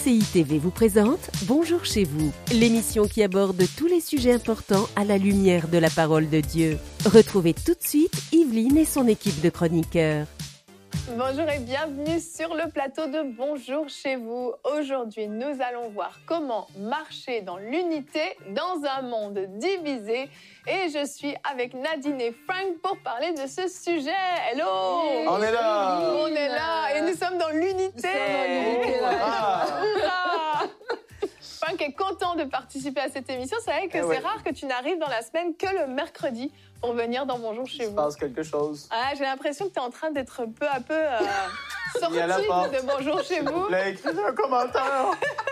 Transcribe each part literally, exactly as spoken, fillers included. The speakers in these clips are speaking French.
C I T V vous présente Bonjour chez vous, l'émission qui aborde tous les sujets importants à la lumière de la parole de Dieu. Retrouvez tout de suite Yveline et son équipe de chroniqueurs. Bonjour et bienvenue sur le plateau de Bonjour chez vous. Aujourd'hui, nous allons voir comment marcher dans l'unité dans un monde divisé. Et je suis avec Nadine et Frank pour parler de ce sujet. Hello! On est là! On est là et nous sommes dans l'unité. Ah. Frank est content de participer à cette émission. C'est vrai que Eh c'est ouais. rare que tu n'arrives dans la semaine que le mercredi pour venir dans Bonjour chez Il se vous. passe quelque chose. Ah, j'ai l'impression que tu es en train d'être peu à peu euh, sorti Il y a la porte. de Bonjour chez S'il vous vous. plaît, écrivez un commentaire.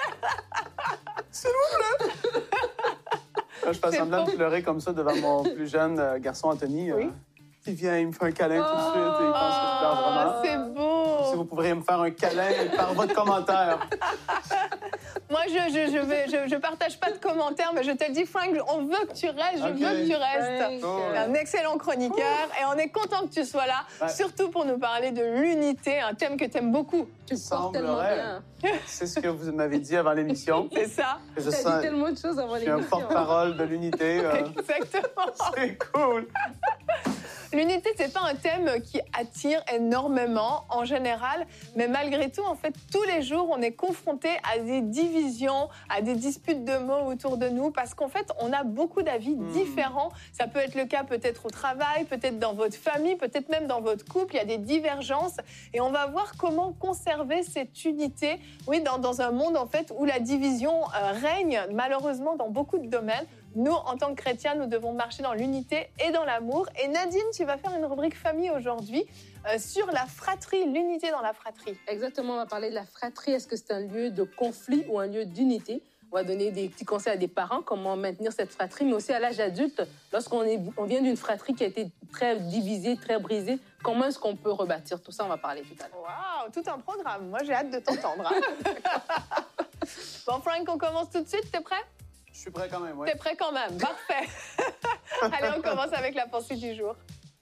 S'il vous plaît. Quand je fais C'est semblant de bon. pleurer comme ça devant mon plus jeune euh, garçon Anthony, Oui. euh, il vient, il me fait un câlin tout de suite et il pense que je pleure vraiment. Oh, c'est beau. Si vous pourriez me faire un câlin par votre commentaire. Moi, je je, je, vais, je je partage pas de commentaires, mais je te le dis, Frank, on veut que tu restes, je Ok. veux que tu restes. Cool. T'es un excellent chroniqueur et on est content que tu sois là, Ouais. surtout pour nous parler de l'unité, un thème que tu aimes beaucoup. Tu le portes tellement Semblerait. bien. C'est ce que vous m'avez dit avant l'émission. C'est ça, Je Tu as sens, dit tellement de choses avant je suis un l'émission. porte-parole de l'unité. euh, exactement. C'est cool. L'unité, c'est pas un thème qui attire énormément en général, mais malgré tout, en fait, tous les jours, on est confronté à des divisions, à des disputes de mots autour de nous, parce qu'en fait, on a beaucoup d'avis Mm. différents. Ça peut être le cas peut-être au travail, peut-être dans votre famille, peut-être même dans votre couple. Il y a des divergences, et on va voir comment conserver cette unité. Oui, dans, dans un monde en fait où la division euh, règne malheureusement dans beaucoup de domaines. Nous, en tant que chrétiens, nous devons marcher dans l'unité et dans l'amour. Et Nadine, tu vas faire une rubrique famille aujourd'hui euh, sur la fratrie, l'unité dans la fratrie. Exactement, on va parler de la fratrie. Est-ce que c'est un lieu de conflit ou un lieu d'unité? On va donner des petits conseils à des parents, comment maintenir cette fratrie, mais aussi à l'âge adulte, lorsqu'on est, on vient d'une fratrie qui a été très divisée, très brisée, comment est-ce qu'on peut rebâtir? Tout ça, on va parler tout à l'heure. Waouh, tout un programme. Moi, j'ai hâte de t'entendre. hein. Bon, Frank, on commence tout de suite. T'es prêt? Je suis prêt quand même, oui. T'es prêt quand même. Parfait. Allez, on commence avec la pensée du jour.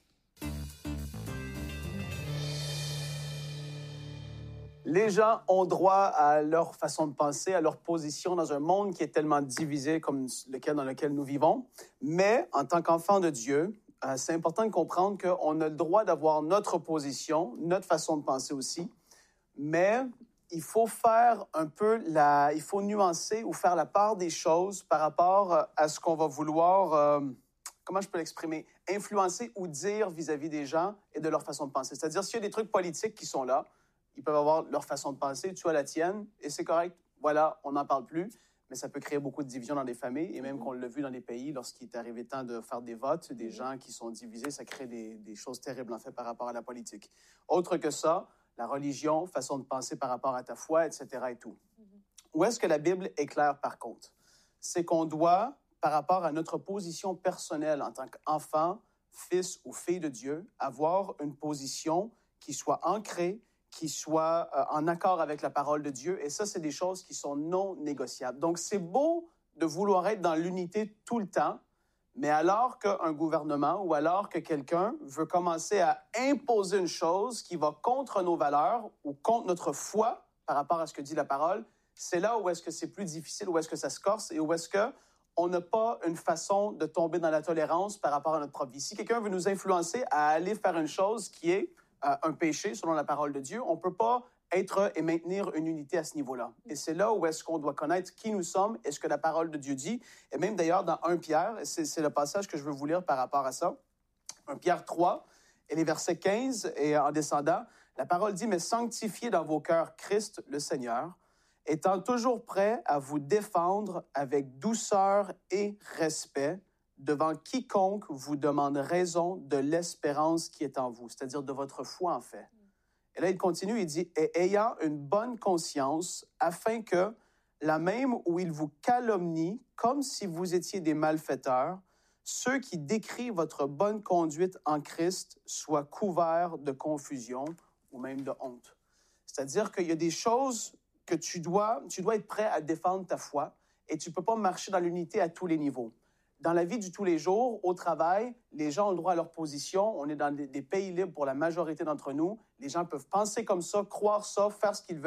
Les gens ont droit à leur façon de penser, à leur position dans un monde qui est tellement divisé comme lequel dans lequel nous vivons. Mais en tant qu'enfant de Dieu, euh, c'est important de comprendre qu'on a le droit d'avoir notre position, notre façon de penser aussi. Mais il faut faire un peu la, il faut nuancer ou faire la part des choses par rapport à ce qu'on va vouloir, euh, comment je peux l'exprimer, influencer ou dire vis-à-vis des gens et de leur façon de penser. C'est-à-dire, s'il y a des trucs politiques qui sont là, ils peuvent avoir leur façon de penser, tu as la tienne, et c'est correct. Voilà, on n'en parle plus, mais ça peut créer beaucoup de divisions dans des familles, et même qu'on l'a vu dans des pays, lorsqu'il est arrivé temps de faire des votes, des gens qui sont divisés, ça crée des, des choses terribles, en fait, par rapport à la politique. Autre que ça, la religion, façon de penser par rapport à ta foi, et cetera et tout. Où est-ce que la Bible est claire, par contre? C'est qu'on doit, par rapport à notre position personnelle en tant qu'enfant, fils ou fille de Dieu, avoir une position qui soit ancrée, qui soit euh, en accord avec la parole de Dieu. Et ça, c'est des choses qui sont non négociables. Donc, c'est beau de vouloir être dans l'unité tout le temps, mais alors qu'un gouvernement ou alors que quelqu'un veut commencer à imposer une chose qui va contre nos valeurs ou contre notre foi par rapport à ce que dit la parole, c'est là où est-ce que c'est plus difficile, où est-ce que ça se corse et où est-ce qu'on n'a pas une façon de tomber dans la tolérance par rapport à notre propre vie. Si quelqu'un veut nous influencer à aller faire une chose qui est euh, un péché selon la parole de Dieu, on ne peut pas être et maintenir une unité à ce niveau-là. Et c'est là où est-ce qu'on doit connaître qui nous sommes et ce que la parole de Dieu dit. Et même d'ailleurs dans Première Pierre, c'est, c'est le passage que je veux vous lire par rapport à ça. Première Pierre trois, et les versets quinze et en descendant, la parole dit « Mais sanctifiez dans vos cœurs Christ le Seigneur, étant toujours prêt à vous défendre avec douceur et respect devant quiconque vous demande raison de l'espérance qui est en vous. » C'est-à-dire de votre foi, en fait. Et là, il continue, il dit « Et ayant une bonne conscience, afin que, la même où il vous calomnie, comme si vous étiez des malfaiteurs, ceux qui décrient votre bonne conduite en Christ soient couverts de confusion ou même de honte. » C'est-à-dire qu'il y a des choses que tu dois, tu dois être prêt à défendre ta foi et tu ne peux pas marcher dans l'unité à tous les niveaux. Dans la vie du tous les jours, au travail, les gens ont le droit à leur position. On est dans des, des pays libres pour la majorité d'entre nous. Les gens peuvent penser comme ça, croire ça, faire ce qu'ils veulent.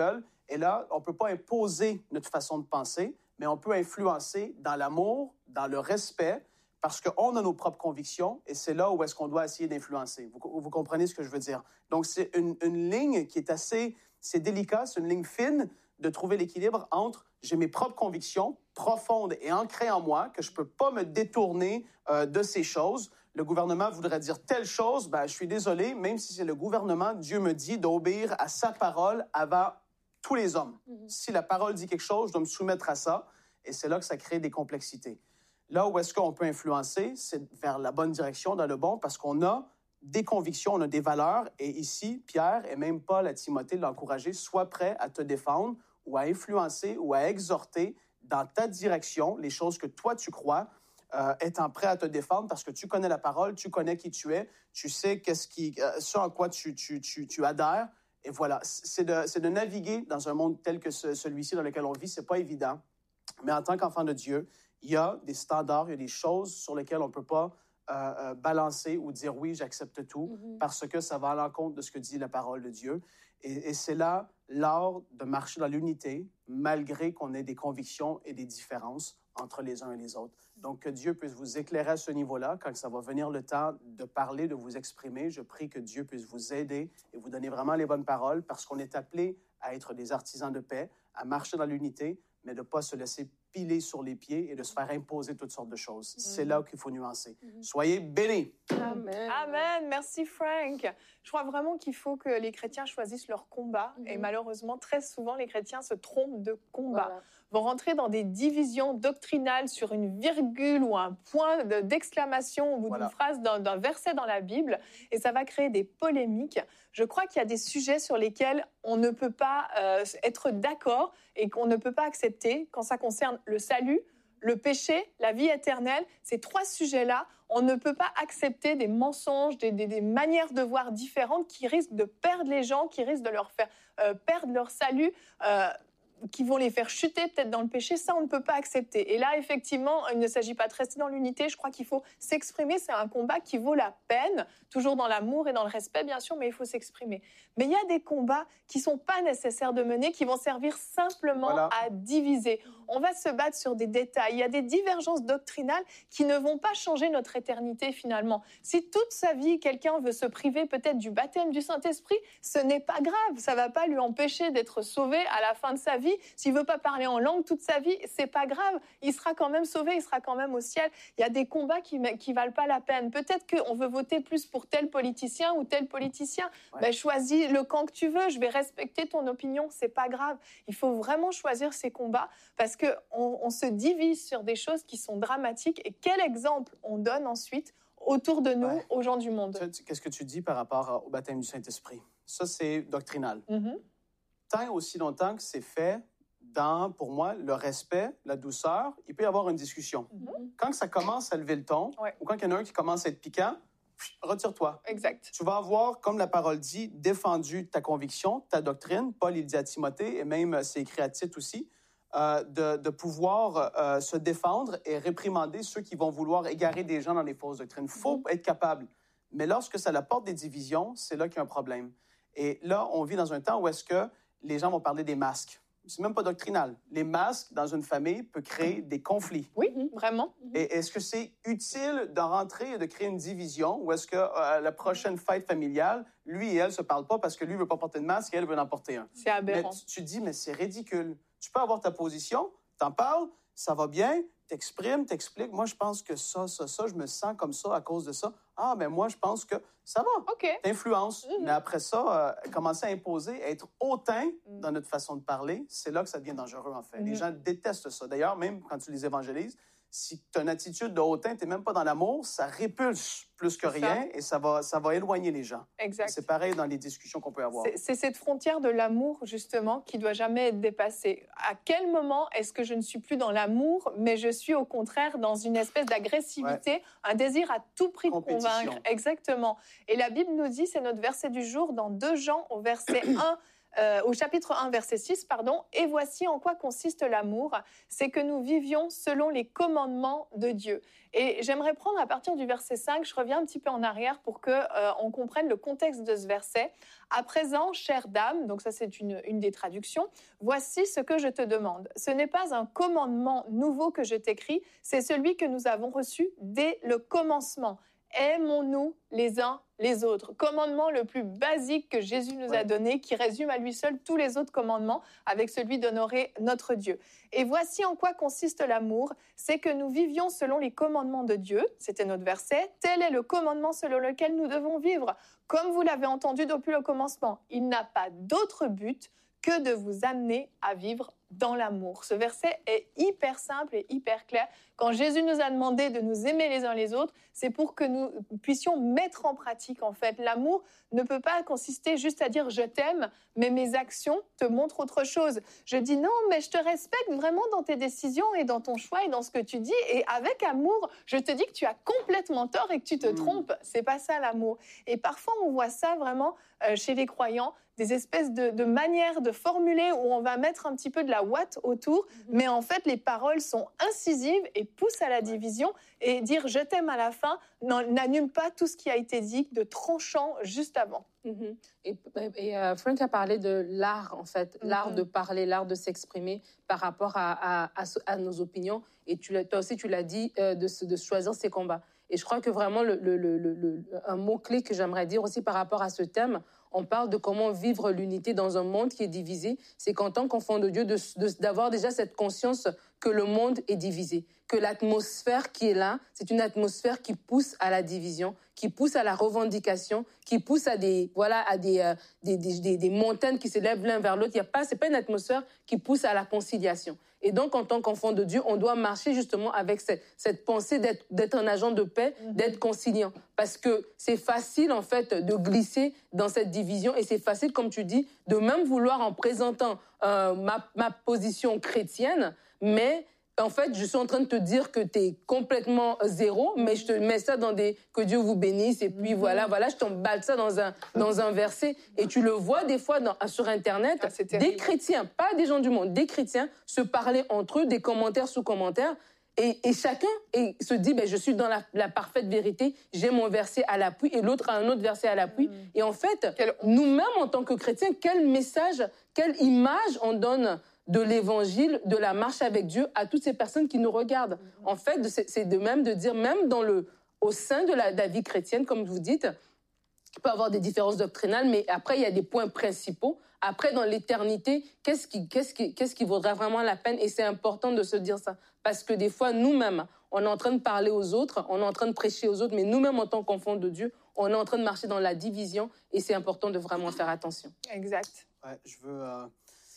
Et là, on ne peut pas imposer notre façon de penser, mais on peut influencer dans l'amour, dans le respect, parce qu'on a nos propres convictions et c'est là où est-ce qu'on doit essayer d'influencer. Vous, vous comprenez ce que je veux dire? Donc, c'est une, une ligne qui est assez... C'est délicat, c'est une ligne fine de trouver l'équilibre entre j'ai mes propres convictions profondes et ancrées en moi, que je ne peux pas me détourner euh, de ces choses. Le gouvernement voudrait dire telle chose, ben, je suis désolé, même si c'est le gouvernement, Dieu me dit d'obéir à sa parole avant tous les hommes. Mm-hmm. Si la parole dit quelque chose, je dois me soumettre à ça. Et c'est là que ça crée des complexités. Là où est-ce qu'on peut influencer, c'est vers la bonne direction, dans le bon, parce qu'on a des convictions, on a des valeurs. Et ici, Pierre et même Paul à Timothée l'encourager, sois prêt à te défendre ou à influencer ou à exhorter dans ta direction les choses que toi tu crois, euh, étant prêt à te défendre parce que tu connais la parole, tu connais qui tu es, tu sais qu'est-ce qui, euh, ce à quoi tu, tu, tu, tu adhères. Et voilà, c'est de, c'est de naviguer dans un monde tel que ce, celui-ci dans lequel on vit, c'est pas évident. Mais en tant qu'enfant de Dieu, il y a des standards, il y a des choses sur lesquelles on ne peut pas euh, euh, balancer ou dire oui, j'accepte tout, mm-hmm. parce que ça va à l'encontre de ce que dit la parole de Dieu. Et, et c'est là l'art de marcher dans l'unité, malgré qu'on ait des convictions et des différences entre les uns et les autres. Donc, que Dieu puisse vous éclairer à ce niveau-là. Quand ça va venir le temps de parler, de vous exprimer, je prie que Dieu puisse vous aider et vous donner vraiment les bonnes paroles, parce qu'on est appelé à être des artisans de paix, à marcher dans l'unité, mais de ne pas se laisser piler sur les pieds et de se faire imposer toutes sortes de choses. Mm-hmm. C'est là qu'il faut nuancer. Mm-hmm. Soyez bénis. Amen. Amen. Merci, Frank. Je crois vraiment qu'il faut que les chrétiens choisissent leur combat. Mm-hmm. Et malheureusement, très souvent, les chrétiens se trompent de combat. Voilà. Vont rentrer dans des divisions doctrinales sur une virgule ou un point d'exclamation au bout voilà. d'une phrase d'un, d'un verset dans la Bible, et ça va créer des polémiques. Je crois qu'il y a des sujets sur lesquels on ne peut pas euh, être d'accord et qu'on ne peut pas accepter quand ça concerne le salut, le péché, la vie éternelle. Ces trois sujets-là, on ne peut pas accepter des mensonges, des, des, des manières de voir différentes qui risquent de perdre les gens, qui risquent de leur faire euh, perdre leur salut, euh, qui vont les faire chuter peut-être dans le péché. Ça, on ne peut pas accepter. Et là, effectivement, il ne s'agit pas de rester dans l'unité. Je crois qu'il faut s'exprimer. C'est un combat qui vaut la peine, toujours dans l'amour et dans le respect, bien sûr, mais il faut s'exprimer. Mais il y a des combats qui ne sont pas nécessaires de mener, qui vont servir simplement voilà. à diviser. On va se battre sur des détails. Il y a des divergences doctrinales qui ne vont pas changer notre éternité, finalement. Si toute sa vie, quelqu'un veut se priver peut-être du baptême du Saint-Esprit, ce n'est pas grave. Ça ne va pas lui empêcher d'être sauvé à la fin de sa vie. S'il ne veut pas parler en langue toute sa vie, ce n'est pas grave. Il sera quand même sauvé, il sera quand même au ciel. Il y a des combats qui ne valent pas la peine. Peut-être qu'on veut voter plus pour tel politicien ou tel politicien. Ouais. Ben, choisis le camp que tu veux. Je vais respecter ton opinion. Ce n'est pas grave. Il faut vraiment choisir ces combats parce qu'on on se divise sur des choses qui sont dramatiques. Et quel exemple on donne ensuite autour de nous, ouais. aux gens du monde? Qu'est-ce que tu dis par rapport au baptême du Saint-Esprit? Ça, c'est doctrinal. Mm-hmm. Tant aussi longtemps que c'est fait dans, pour moi, le respect, la douceur, il peut y avoir une discussion. Mm-hmm. Quand ça commence à lever le ton, ouais. ou quand il y en a un qui commence à être piquant, retire-toi. Exact. Tu vas avoir, comme la parole dit, défendu ta conviction, ta doctrine. Paul, il dit à Timothée, et même c'est écrit à Tite aussi, euh, de, de pouvoir euh, se défendre et réprimander ceux qui vont vouloir égarer des gens dans les fausses doctrines. Il faut mm-hmm. être capable. Mais lorsque ça apporte des divisions, c'est là qu'il y a un problème. Et là, on vit dans un temps où est-ce que les gens vont parler des masques. C'est même pas doctrinal. Les masques, dans une famille, peuvent créer des conflits. Oui, vraiment. Et est-ce que c'est utile de rentrer et de créer une division ou est-ce que euh, la prochaine fête familiale, lui et elle se parlent pas parce que lui veut pas porter de masque et elle veut en porter un? C'est aberrant. Mais tu, tu dis, mais c'est ridicule. Tu peux avoir ta position, t'en parles, ça va bien, t'exprimes, t'expliques. Moi, je pense que ça, ça, ça, je me sens comme ça à cause de ça. Ah, mais moi, je pense que ça va. OK. T'influences. Mm-hmm. Mais après ça, euh, commencer à imposer, à être hautain mm-hmm. dans notre façon de parler, c'est là que ça devient dangereux, en fait. Mm-hmm. Les gens détestent ça. D'ailleurs, même quand tu les évangélises, si tu as une attitude de hautain, tu n'es même pas dans l'amour, ça répulse plus que rien ça. et ça va, ça va éloigner les gens. Exact. C'est pareil dans les discussions qu'on peut avoir. C'est, c'est cette frontière de l'amour, justement, qui ne doit jamais être dépassée. À quel moment est-ce que je ne suis plus dans l'amour, mais je suis au contraire dans une espèce d'agressivité, ouais. un désir à tout prix de convaincre? Exactement. Et la Bible nous dit, c'est notre verset du jour, dans deux Jean, au verset un, euh, au chapitre un, verset six, pardon. « Et voici en quoi consiste l'amour, c'est que nous vivions selon les commandements de Dieu. » Et j'aimerais prendre à partir du verset cinq, je reviens un petit peu en arrière pour qu'on euh, comprenne le contexte de ce verset. « À présent, chère dame », donc ça c'est une, une des traductions, « voici ce que je te demande. Ce n'est pas un commandement nouveau que je t'écris, c'est celui que nous avons reçu dès le commencement. Aimons-nous les uns les autres. » Commandement le plus basique que Jésus nous Ouais. a donné, qui résume à lui seul tous les autres commandements, avec celui d'honorer notre Dieu. Et voici en quoi consiste l'amour, c'est que nous vivions selon les commandements de Dieu, c'était notre verset, tel est le commandement selon lequel nous devons vivre. Comme vous l'avez entendu depuis le commencement, il n'a pas d'autre but que de vous amener à vivre dans l'amour. Ce verset est hyper simple et hyper clair. Quand Jésus nous a demandé de nous aimer les uns les autres, c'est pour que nous puissions mettre en pratique, en fait. L'amour ne peut pas consister juste à dire « je t'aime », mais mes actions te montrent autre chose. Je dis « non, mais je te respecte vraiment dans tes décisions et dans ton choix et dans ce que tu dis. Et avec amour, je te dis que tu as complètement tort et que tu te Mmh. trompes. » C'est pas ça l'amour. Et parfois, on voit ça vraiment euh, chez les croyants, des espèces de, de manières de formuler où on va mettre un petit peu de la ouate autour, mais en fait, les paroles sont incisives et poussent à la division. Et dire « je t'aime » à la fin n'en- n'annule pas tout ce qui a été dit de tranchant juste avant. Mhm. Et, et euh, Frank a parlé de l'art, en fait, Mhm. l'art de parler, l'art de s'exprimer par rapport à, à, à, ce- à nos opinions. Et tu l'as- toi aussi, tu l'as dit, euh, de, se- de choisir ses combats. Et je crois que vraiment, le, le, le, le, le- un mot-clé que j'aimerais dire aussi par rapport à ce thème, on parle de comment vivre l'unité dans un monde qui est divisé. C'est qu'en tant qu'enfant de Dieu, de, de, d'avoir déjà cette conscience que le monde est divisé, que l'atmosphère qui est là, c'est une atmosphère qui pousse à la division, qui pousse à la revendication, qui pousse à des, voilà, à des, euh, des, des, des, des montagnes qui s'élèvent l'un vers l'autre. Il y a pas, c'est pas une atmosphère qui pousse à la conciliation. Et donc, en tant qu'enfant de Dieu, on doit marcher justement avec cette, cette pensée d'être, d'être un agent de paix, Mhm. d'être conciliant. Parce que c'est facile, en fait, de glisser dans cette division. Et c'est facile, comme tu dis, de même vouloir, en présentant euh, ma, ma position chrétienne, mais en fait, je suis en train de te dire que tu es complètement zéro, mais je te mets ça dans des « que Dieu vous bénisse » et puis Mhm. voilà, voilà, je t'emballe ça dans un, dans un verset. Et tu le vois des fois dans, sur Internet, Ah, c'est terrible. des chrétiens, pas des gens du monde, des chrétiens se parler entre eux, des commentaires sous commentaires, et, et chacun et se dit ben, « je suis dans la, la parfaite vérité, j'ai mon verset à l'appui » et l'autre a un autre verset à l'appui. Mhm. Et en fait, Quelle honte. nous-mêmes, en tant que chrétiens, quel message, quelle image on donne de l'évangile, de la marche avec Dieu à toutes ces personnes qui nous regardent. Mhm. En fait, c'est, c'est de même de dire, même dans le, au sein de la, de la vie chrétienne, comme vous dites, il peut y avoir des différences doctrinales, mais après, il y a des points principaux. Après, dans l'éternité, qu'est-ce qui, qu'est-ce qui, qu'est-ce qui vaudra vraiment la peine? Et c'est important de se dire ça. Parce que des fois, nous-mêmes, on est en train de parler aux autres, on est en train de prêcher aux autres, mais nous-mêmes, en tant qu'enfants de Dieu, on est en train de marcher dans la division et c'est important de vraiment faire attention. Exact. Ouais, je veux. euh,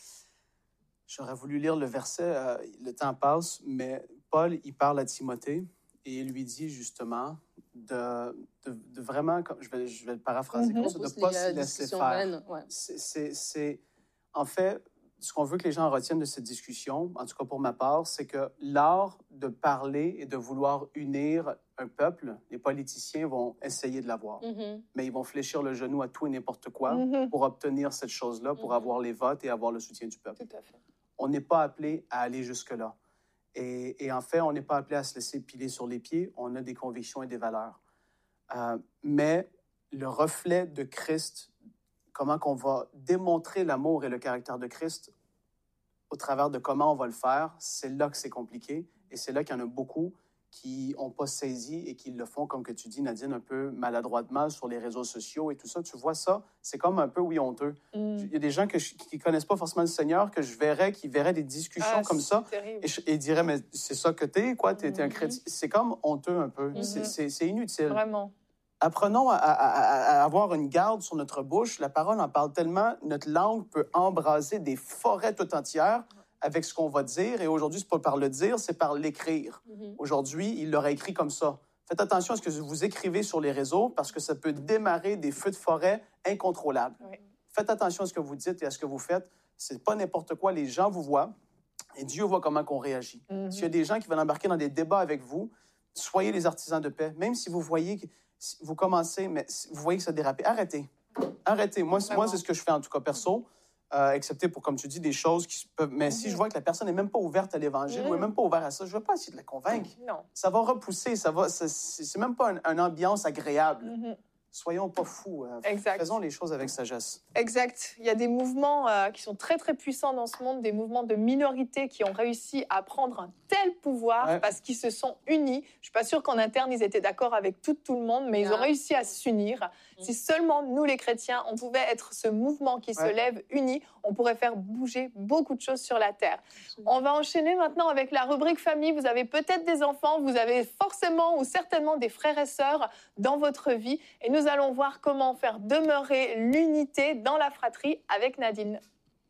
J'aurais voulu lire le verset, euh, le temps passe, mais Paul, il parle à Timothée et il lui dit justement de, de, de vraiment, comme- je vais, je vais le paraphraser, Mhm. comme ça, de ne Pousse pas les, euh, se laisser discussions faire. vaines, ouais. C'est- c'est- c'est- En fait, ce qu'on veut que les gens retiennent de cette discussion, en tout cas pour ma part, c'est que l'art de parler et de vouloir unir un peuple, les politiciens vont essayer de l'avoir, Mhm. mais ils vont fléchir le genou à tout et n'importe quoi Mhm. pour obtenir cette chose-là, pour Mhm. avoir les votes et avoir le soutien du peuple. Tout à fait. On n'est pas appelé à aller jusque-là. Et, et en fait, on n'est pas appelé à se laisser piler sur les pieds. On a des convictions et des valeurs. Euh, mais le reflet de Christ, comment qu'on va démontrer l'amour et le caractère de Christ au travers de comment on va le faire, c'est là que c'est compliqué. Et c'est là qu'il y en a beaucoup qui n'ont pas saisi et qui le font, comme que tu dis, Nadine, un peu maladroitement sur les réseaux sociaux et tout ça. Tu vois ça, c'est comme un peu, oui, honteux. Mm. Il y a des gens que je- qui ne connaissent pas forcément le Seigneur, que je verrais, qui verraient des discussions Ah, comme c'est ça, terrible. et, je- et diraient, mais c'est ça que t'es, quoi, t'es t'es un Mhm. chrétien. C'est comme honteux un peu. Mhm. C'est- C'est c'est inutile. Vraiment. Apprenons à, à- à- à avoir une garde sur notre bouche. La parole en parle tellement. Notre langue peut embraser des forêts tout entières avec ce qu'on va dire. Et aujourd'hui, c'est pas par le dire, c'est par l'écrire. Mhm. Aujourd'hui, il l'aurait écrit comme ça. Faites attention à ce que vous écrivez sur les réseaux parce que ça peut démarrer des feux de forêt incontrôlables. Oui. Faites attention à ce que vous dites et à ce que vous faites. C'est pas n'importe quoi. Les gens vous voient et Dieu voit comment qu'on réagit. Mhm. S'il y a des gens qui veulent embarquer dans des débats avec vous, soyez les artisans de paix. Même si vous voyez que si vous commencez, mais si vous voyez que ça dérape, arrêtez. Arrêtez. Moi, c'est- moi, Vraiment. c'est ce que je fais en tout cas perso. euh, excepté pour, comme tu dis, des choses qui peuvent... Mais mm-hmm. si je vois que la personne n'est même pas ouverte à l'Évangile mm-hmm. ou n'est même pas ouverte à ça, je ne vais pas essayer de la convaincre. Non. Ça va repousser, ça va... C'est, c'est même pas une un ambiance agréable. Mm-hmm. Soyons pas fous. Euh, exact. Faisons les choses avec sagesse. Exact. Il y a des mouvements euh, qui sont très, très puissants dans ce monde, des mouvements de minorités qui ont réussi à prendre un tel pouvoir ouais. parce qu'ils se sont unis. Je ne suis pas sûre qu'en interne, ils étaient d'accord avec tout, tout le monde, mais ils ont réussi à s'unir. Mmh. Si seulement nous, les chrétiens, on pouvait être ce mouvement qui ouais. se lève unis, on pourrait faire bouger beaucoup de choses sur la terre. Absolument. On va enchaîner maintenant avec la rubrique famille. Vous avez peut-être des enfants, vous avez forcément ou certainement des frères et sœurs dans votre vie. Et nous allons voir comment faire demeurer l'unité dans la fratrie avec Nadine.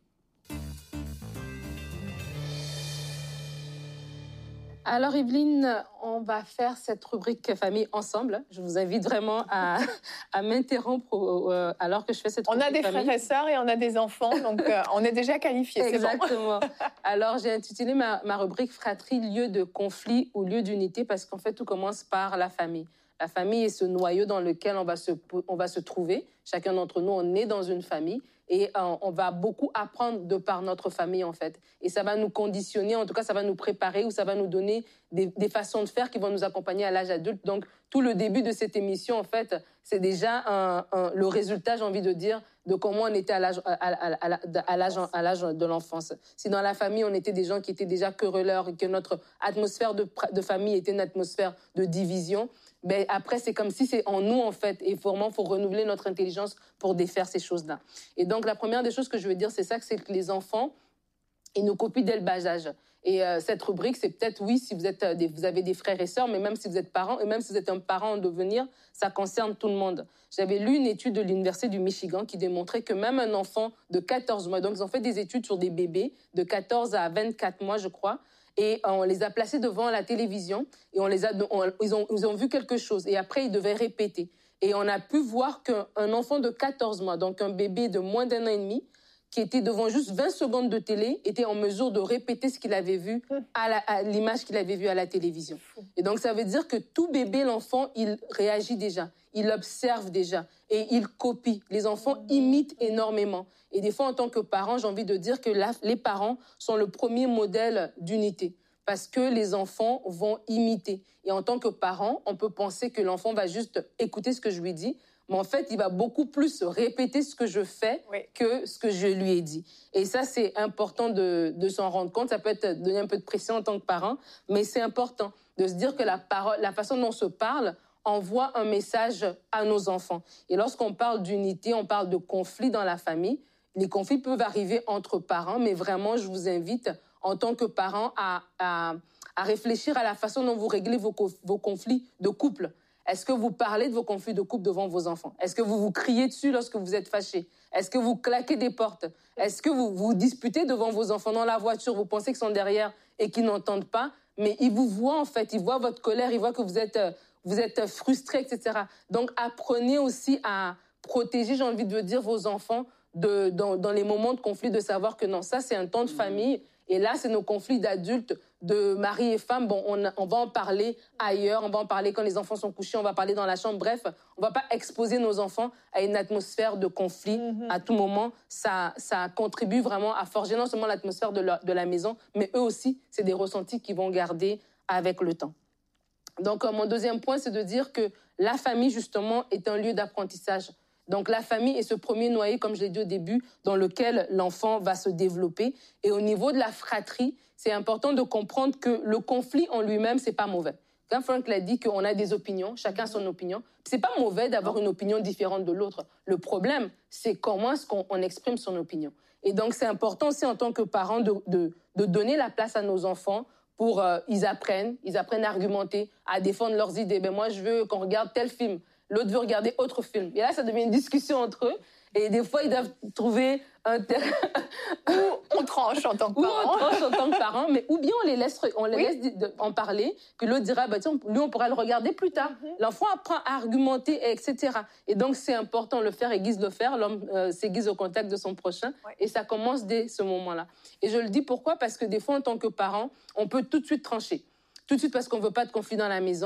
Alors Evelyne, on va faire cette rubrique famille ensemble. Je vous invite vraiment à, à m'interrompre euh, alors que je fais cette on rubrique a des famille. frères et sœurs et on a des enfants, donc euh, on est déjà qualifiés. Exactement. C'est bon. Alors j'ai intitulé ma, ma rubrique fratrie, lieu de conflit ou lieu d'unité, parce qu'en fait tout commence par la famille. La famille est ce noyau dans lequel on va se, on va se trouver. Chacun d'entre nous, on est dans une famille et euh, on va beaucoup apprendre de par notre famille, en fait. Et ça va nous conditionner, en tout cas, ça va nous préparer ou ça va nous donner des, des façons de faire qui vont nous accompagner à l'âge adulte. Donc, tout le début de cette émission, en fait, c'est déjà un, un, le résultat, j'ai envie de dire, de comment on était à l'âge, à, à, à, à, l'âge, à l'âge de l'enfance. Si dans la famille, on était des gens qui étaient déjà querelleurs et que notre atmosphère de, de famille était une atmosphère de division, ben après, c'est comme si c'est en nous, en fait. Et vraiment, il faut renouveler notre intelligence pour défaire ces choses-là. Et donc, la première des choses que je veux dire, c'est ça, c'est que les enfants, ils nous copient dès le bas âge. Et euh, cette rubrique, c'est peut-être, oui, si vous, êtes, euh, des, vous avez des frères et sœurs, mais même si vous êtes parents, et même si vous êtes un parent en devenir, ça concerne tout le monde. J'avais lu une étude de l'Université du Michigan qui démontrait que même un enfant de quatorze mois, donc ils ont fait des études sur des bébés de quatorze à vingt-quatre mois, je crois, et on les a placés devant la télévision et on les a, on, ils, ont, ils ont vu quelque chose. Et après, ils devaient répéter. Et on a pu voir qu'un enfant de quatorze mois, donc un bébé de moins d'un an et demi, qui était devant juste vingt secondes de télé, était en mesure de répéter ce qu'il avait vu à, la, à l'image qu'il avait vue à la télévision. Et donc, ça veut dire que tout bébé, l'enfant, il réagit déjà, il observe déjà et il copie. Les enfants imitent énormément. Et des fois, en tant que parent, j'ai envie de dire que la, les parents sont le premier modèle d'unité parce que les enfants vont imiter. Et en tant que parent, on peut penser que l'enfant va juste écouter ce que je lui dis, mais en fait, il va beaucoup plus répéter ce que je fais oui. que ce que je lui ai dit. Et ça, c'est important de, de s'en rendre compte. Ça peut être donner un peu de pression en tant que parent, mais c'est important de se dire que la, parole, la façon dont on se parle envoie un message à nos enfants. Et lorsqu'on parle d'unité, on parle de conflit dans la famille. Les conflits peuvent arriver entre parents, mais vraiment, je vous invite, en tant que parent, à, à, à réfléchir à la façon dont vous réglez vos, vos conflits de couple. Est-ce que vous parlez de vos conflits de couple devant vos enfants? Est-ce que vous vous criez dessus lorsque vous êtes fâchés? Est-ce que vous claquez des portes? Est-ce que vous vous disputez devant vos enfants dans la voiture? Vous pensez qu'ils sont derrière et qu'ils n'entendent pas, mais ils vous voient en fait, ils voient votre colère, ils voient que vous êtes, vous êtes frustrés, et cetera. Donc apprenez aussi à protéger, j'ai envie de dire, vos enfants de, dans, dans les moments de conflit, de savoir que non, ça c'est un temps de famille. Et là, c'est nos conflits d'adultes, de mari et femme. Bon, on, on va en parler ailleurs, on va en parler quand les enfants sont couchés, on va parler dans la chambre. Bref, on ne va pas exposer nos enfants à une atmosphère de conflit mm-hmm. à tout moment. Ça, ça contribue vraiment à forger non seulement l'atmosphère de la, de la maison, mais eux aussi, c'est des ressentis qu'ils vont garder avec le temps. Donc, euh, mon deuxième point, c'est de dire que la famille, justement, est un lieu d'apprentissage. Donc, la famille est ce premier noyau, comme je l'ai dit au début, dans lequel l'enfant va se développer. Et au niveau de la fratrie, c'est important de comprendre que le conflit en lui-même, c'est pas mauvais. Quand Frank l'a dit qu'on a des opinions, chacun a son opinion, c'est pas mauvais d'avoir une opinion différente de l'autre. Le problème, c'est comment est-ce qu'on on exprime son opinion. Et donc, c'est important aussi en tant que parent de, de, de donner la place à nos enfants pour euh, ils apprennent, ils apprennent à argumenter, à défendre leurs idées. Ben moi, je veux qu'on regarde tel film. L'autre veut regarder autre film. Et là, ça devient une discussion entre eux. Et des fois, ils doivent trouver un terrain... Ou on tranche en tant que parent. Ou on tranche en tant que parent, mais ou bien on les laisse, on les oui. laisse en parler, puis l'autre dira, bah, tiens, lui, on pourra le regarder plus tard. Mm-hmm. L'enfant apprend à argumenter, et cetera. Et donc, c'est important de le faire, aiguise le faire. L'homme euh, s'aiguise au contact de son prochain. Oui. Et ça commence dès ce moment-là. Et je le dis pourquoi? Parce que des fois, en tant que parent, on peut tout de suite trancher. Tout de suite parce qu'on ne veut pas de conflit dans la maison.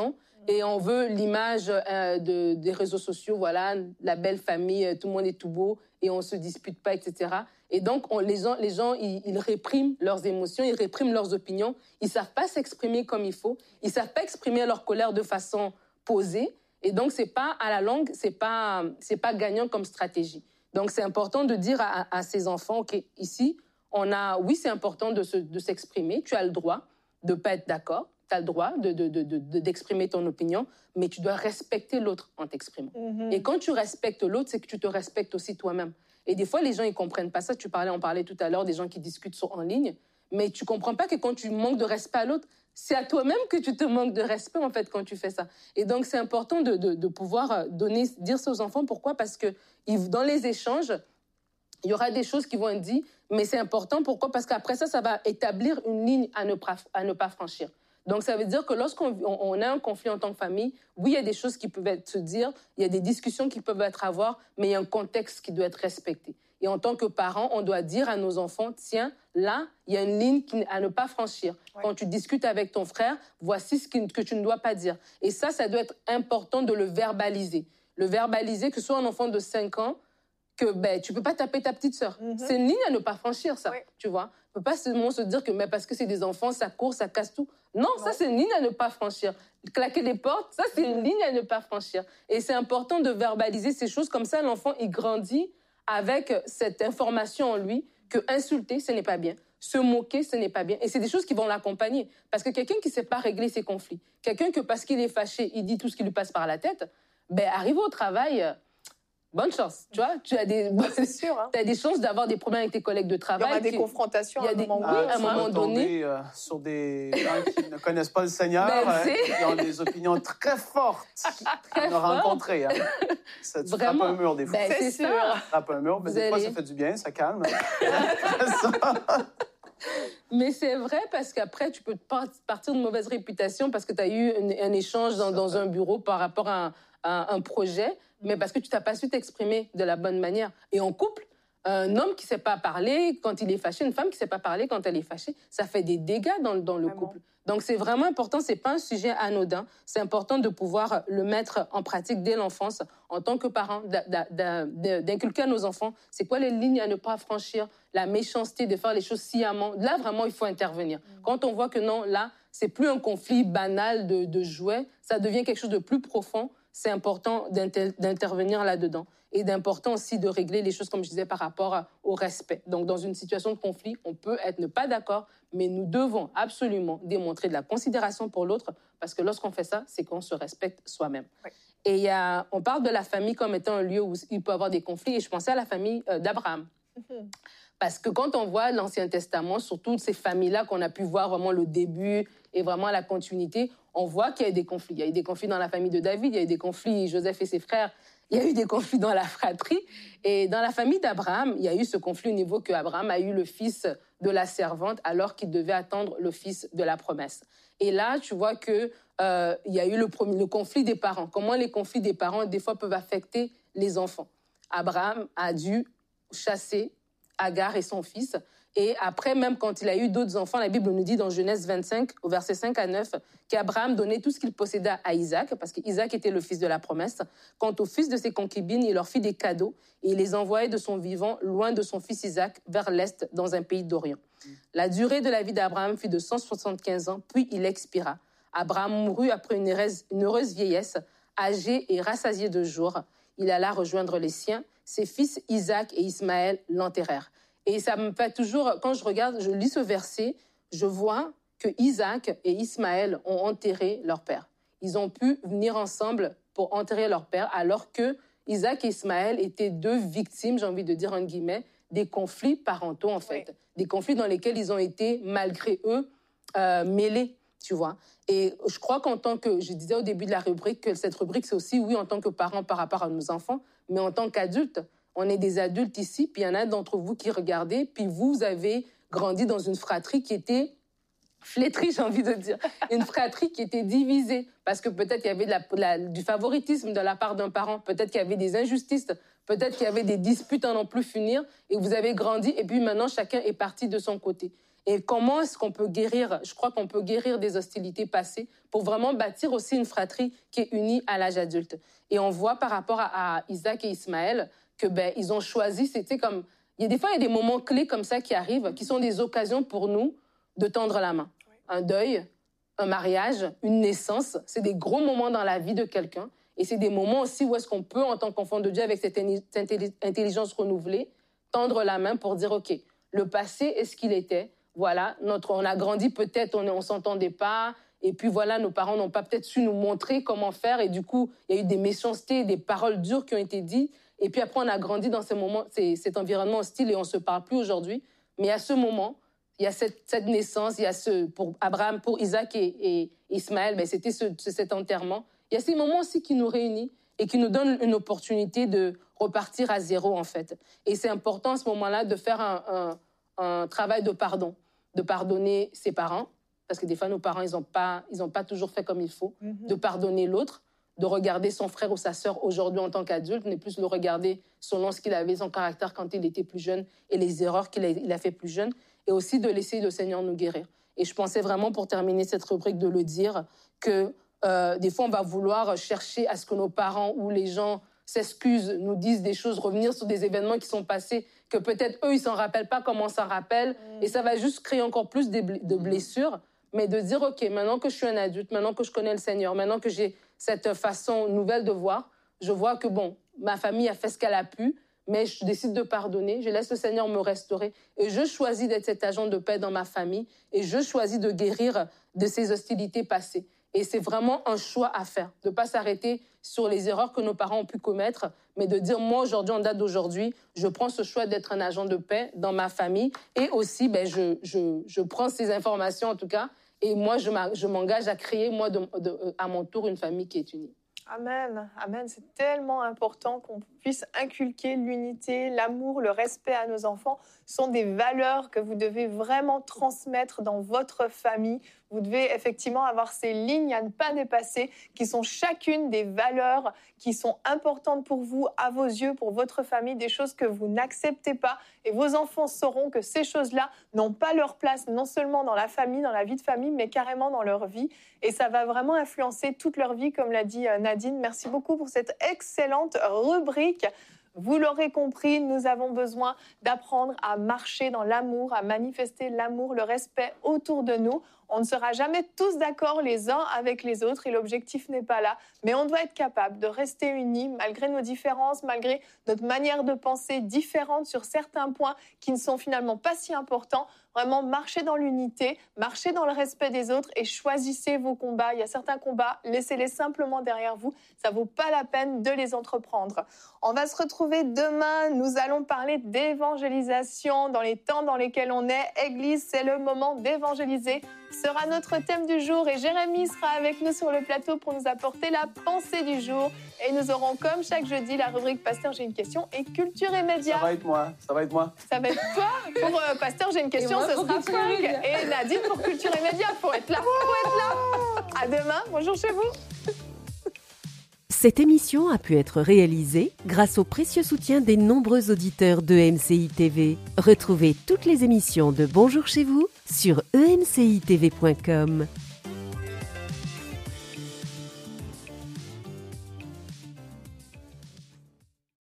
Et on veut l'image euh, de, des réseaux sociaux, voilà, la belle famille, euh, tout le monde est tout beau et on ne se dispute pas, et cetera. Et donc, on, les gens, les gens ils, ils répriment leurs émotions, ils répriment leurs opinions. Ils ne savent pas s'exprimer comme il faut. Ils ne savent pas exprimer leur colère de façon posée. Et donc, c'est pas, à la longue, ce n'est pas, c'est pas gagnant comme stratégie. Donc, c'est important de dire à, à ces enfants, OK, ici, on a, oui, c'est important de, se, de s'exprimer. Tu as le droit de ne pas être d'accord. Tu as le droit de, de, de, de, d'exprimer ton opinion, mais tu dois respecter l'autre en t'exprimant. Mm-hmm. Et quand tu respectes l'autre, c'est que tu te respectes aussi toi-même. Et des fois, les gens, ils ne comprennent pas ça. Tu parlais, on parlait tout à l'heure des gens qui discutent sur, en ligne, mais tu ne comprends pas que quand tu manques de respect à l'autre, c'est à toi-même que tu te manques de respect, en fait, quand tu fais ça. Et donc, c'est important de, de, de pouvoir donner, dire ça aux enfants. Pourquoi? Parce que dans les échanges, il y aura des choses qui vont être dites, mais c'est important. Pourquoi? Parce qu'après ça, ça va établir une ligne à ne pas, à ne pas franchir. Donc, ça veut dire que lorsqu'on on, on a un conflit en tant que famille, oui, il y a des choses qui peuvent être se dire, il y a des discussions qui peuvent être à avoir, mais il y a un contexte qui doit être respecté. Et en tant que parents, on doit dire à nos enfants, tiens, là, il y a une ligne à ne pas franchir. Ouais. Quand tu discutes avec ton frère, voici ce que tu ne dois pas dire. Et ça, ça doit être important de le verbaliser. Le verbaliser, que ce soit un enfant de cinq ans, que ben, tu ne peux pas taper ta petite sœur. Mm-hmm. C'est une ligne à ne pas franchir, ça, oui. Tu vois. On ne peut pas seulement se dire que mais parce que c'est des enfants, ça court, ça casse tout. Non, non, ça, c'est une ligne à ne pas franchir. Claquer des portes, ça, c'est une ligne à ne pas franchir. Et c'est important de verbaliser ces choses. Comme ça, l'enfant, il grandit avec cette information en lui que insulter, ce n'est pas bien. Se moquer, ce n'est pas bien. Et c'est des choses qui vont l'accompagner. Parce que quelqu'un qui ne sait pas régler ses conflits, quelqu'un que parce qu'il est fâché, il dit tout ce qui lui passe par la tête, ben, arrivé au travail... Bonne chance, tu vois. Tu as des, c'est sûr, hein. Tu as des chances d'avoir des problèmes avec tes collègues de travail. Il y aura des qui, confrontations il y a à un des, moment, oui, euh, à un moment donné. Euh, sur des gens qui ne connaissent pas le Seigneur, ben, hein, qui ont des opinions très fortes. Très on a rencontré. Hein. Ça, tu frappes un mur des fois. Ben, c'est, c'est sûr. Tu frappes un mur, mais des allez... fois, ça fait du bien, ça calme. Mais c'est vrai parce qu'après, tu peux partir d'une mauvaise réputation parce que tu as eu un, un échange dans, dans un bureau par rapport à un, à un projet, mais parce que tu n'as pas su t'exprimer de la bonne manière. Et en couple, un homme qui ne sait pas parler quand il est fâché, une femme qui ne sait pas parler quand elle est fâchée, ça fait des dégâts dans, dans le couple. Donc, c'est vraiment important. Ce n'est pas un sujet anodin. C'est important de pouvoir le mettre en pratique dès l'enfance, en tant que parent, d'inculquer à nos enfants c'est quoi les lignes à ne pas franchir, la méchanceté, de faire les choses sciemment. Là, vraiment, il faut intervenir. Mmh. Quand on voit que non, là, c'est plus un conflit banal de, de jouets, ça devient quelque chose de plus profond. C'est important d'inter- d'intervenir là-dedans et d'important aussi de régler les choses, comme je disais, par rapport au respect. Donc, dans une situation de conflit, on peut être ne pas d'accord, mais nous devons absolument démontrer de la considération pour l'autre parce que lorsqu'on fait ça, c'est qu'on se respecte soi-même. Oui. Et y a, on parle de la famille comme étant un lieu où il peut y avoir des conflits et je pensais à la famille euh, d'Abraham. Mm-hmm. Parce que quand on voit l'Ancien Testament, sur toutes ces familles-là qu'on a pu voir vraiment le début et vraiment la continuité, on voit qu'il y a eu des conflits. Il y a eu des conflits dans la famille de David, il y a eu des conflits, Joseph et ses frères, il y a eu des conflits dans la fratrie. Et dans la famille d'Abraham, il y a eu ce conflit au niveau qu'Abraham a eu le fils de la servante alors qu'il devait attendre le fils de la promesse. Et là, tu vois qu'il euh, y a eu le, premier, le conflit des parents. Comment les conflits des parents, des fois, peuvent affecter les enfants. Abraham a dû chasser Agar et son fils. Et après, même quand il a eu d'autres enfants, la Bible nous dit dans Genèse vingt-cinq, au verset cinq à neuf, qu'Abraham donnait tout ce qu'il possédait à Isaac, parce qu'Isaac était le fils de la promesse. Quant aux fils de ses concubines, il leur fit des cadeaux et il les envoyait de son vivant, loin de son fils Isaac, vers l'est, dans un pays d'Orient. La durée de la vie d'Abraham fut de cent soixante-quinze ans, puis il expira. Abraham mourut après une heureuse, une heureuse vieillesse, âgé et rassasié de jours. Il alla rejoindre les siens. Ses fils Isaac et Ismaël l'enterrèrent. Et ça me fait toujours, quand je regarde, je lis ce verset, je vois que Isaac et Ismaël ont enterré leur père. Ils ont pu venir ensemble pour enterrer leur père, alors que Isaac et Ismaël étaient deux victimes, j'ai envie de dire en guillemets, des conflits parentaux en fait. Oui. Des conflits dans lesquels ils ont été, malgré eux, euh, mêlés, tu vois. Et je crois qu'en tant que, je disais au début de la rubrique, que cette rubrique, c'est aussi, oui, en tant que parents par rapport à nos enfants, mais en tant qu'adultes. On est des adultes ici, puis il y en a d'entre vous qui regardez, puis vous avez grandi dans une fratrie qui était flétrie, j'ai envie de dire. Une fratrie qui était divisée, parce que peut-être qu'il y avait de la, de la, du favoritisme de la part d'un parent, peut-être qu'il y avait des injustices, peut-être qu'il y avait des disputes à n'en plus finir, et vous avez grandi, et puis maintenant, chacun est parti de son côté. Et comment est-ce qu'on peut guérir? Je crois qu'on peut guérir des hostilités passées pour vraiment bâtir aussi une fratrie qui est unie à l'âge adulte. Et on voit par rapport à, à Isaac et Ismaël que ben ils ont choisi, c'était comme... Il y a des fois, il y a des moments clés comme ça qui arrivent, qui sont des occasions pour nous de tendre la main. Un deuil, un mariage, une naissance, c'est des gros moments dans la vie de quelqu'un. Et c'est des moments aussi où est-ce qu'on peut, en tant qu'enfant de Dieu, avec cette intelligence renouvelée, tendre la main pour dire, OK, le passé est ce qu'il était. Voilà, notre, on a grandi peut-être, on ne s'entendait pas. Et puis voilà, nos parents n'ont pas peut-être su nous montrer comment faire. Et du coup, il y a eu des méchancetés, des paroles dures qui ont été dites. Et puis après, on a grandi dans ces moments, ces, cet environnement hostile et on ne se parle plus aujourd'hui. Mais à ce moment, il y a cette, cette naissance, il y a ce, pour Abraham, pour Isaac et, et Ismaël, ben c'était ce, cet enterrement. Il y a ces moments aussi qui nous réunissent et qui nous donnent une opportunité de repartir à zéro, en fait. Et c'est important à ce moment-là de faire un, un, un travail de pardon, de pardonner ses parents, parce que des fois, nos parents, ils n'ont pas, ils n'ont pas toujours fait comme il faut, mm-hmm. de pardonner l'autre, de regarder son frère ou sa sœur aujourd'hui en tant qu'adulte, ne plus le regarder selon ce qu'il avait, son caractère quand il était plus jeune et les erreurs qu'il a, il a fait plus jeune, et aussi de laisser le Seigneur nous guérir. Et je pensais vraiment, pour terminer cette rubrique, de le dire, que euh, des fois, on va vouloir chercher à ce que nos parents ou les gens s'excusent, nous disent des choses, revenir sur des événements qui sont passés, que peut-être eux, ils ne s'en rappellent pas comme on s'en rappelle, mmh. et ça va juste créer encore plus de blessures, mais de dire, OK, maintenant que je suis un adulte, maintenant que je connais le Seigneur, maintenant que j'ai cette façon nouvelle de voir, je vois que, bon, ma famille a fait ce qu'elle a pu, mais je décide de pardonner, je laisse le Seigneur me restaurer, et je choisis d'être cet agent de paix dans ma famille, et je choisis de guérir de ces hostilités passées. Et c'est vraiment un choix à faire, de ne pas s'arrêter sur les erreurs que nos parents ont pu commettre, mais de dire, moi, aujourd'hui, en date d'aujourd'hui, je prends ce choix d'être un agent de paix dans ma famille, et aussi, ben, je, je, je prends ces informations, en tout cas, et moi, je, je m'engage à créer, moi, de, de, à mon tour, une famille qui est unie. Amen, amen. C'est tellement important qu'on puisse inculquer l'unité, l'amour, le respect à nos enfants. Ce sont des valeurs que vous devez vraiment transmettre dans votre famille. Vous devez effectivement avoir ces lignes à ne pas dépasser, qui sont chacune des valeurs qui sont importantes pour vous, à vos yeux, pour votre famille, des choses que vous n'acceptez pas. Et vos enfants sauront que ces choses-là n'ont pas leur place, non seulement dans la famille, dans la vie de famille, mais carrément dans leur vie. Et ça va vraiment influencer toute leur vie, comme l'a dit Nadine. Merci beaucoup pour cette excellente rubrique. Vous l'aurez compris, nous avons besoin d'apprendre à marcher dans l'amour, à manifester l'amour, le respect autour de nous. On ne sera jamais tous d'accord les uns avec les autres et l'objectif n'est pas là. Mais on doit être capable de rester unis malgré nos différences, malgré notre manière de penser différente sur certains points qui ne sont finalement pas si importants. Vraiment, marchez dans l'unité, marchez dans le respect des autres et choisissez vos combats. Il y a certains combats, laissez-les simplement derrière vous. Ça ne vaut pas la peine de les entreprendre. On va se retrouver demain. Nous allons parler d'évangélisation dans les temps dans lesquels on est. Église, c'est le moment d'évangéliser. Sera notre thème du jour et Jérémy sera avec nous sur le plateau pour nous apporter la pensée du jour. Et nous aurons comme chaque jeudi la rubrique Pasteur, j'ai une question et Culture et Médias. Ça va être moi, ça va être moi. Ça va être toi pour euh, Pasteur, j'ai une question, ce sera Franck. Et Nadine pour Culture et Médias. Faut être là, faut être là. À demain, bonjour chez vous. Cette émission a pu être réalisée grâce au précieux soutien des nombreux auditeurs de E M C I T V. Retrouvez toutes les émissions de Bonjour chez vous sur e m c i t v point com.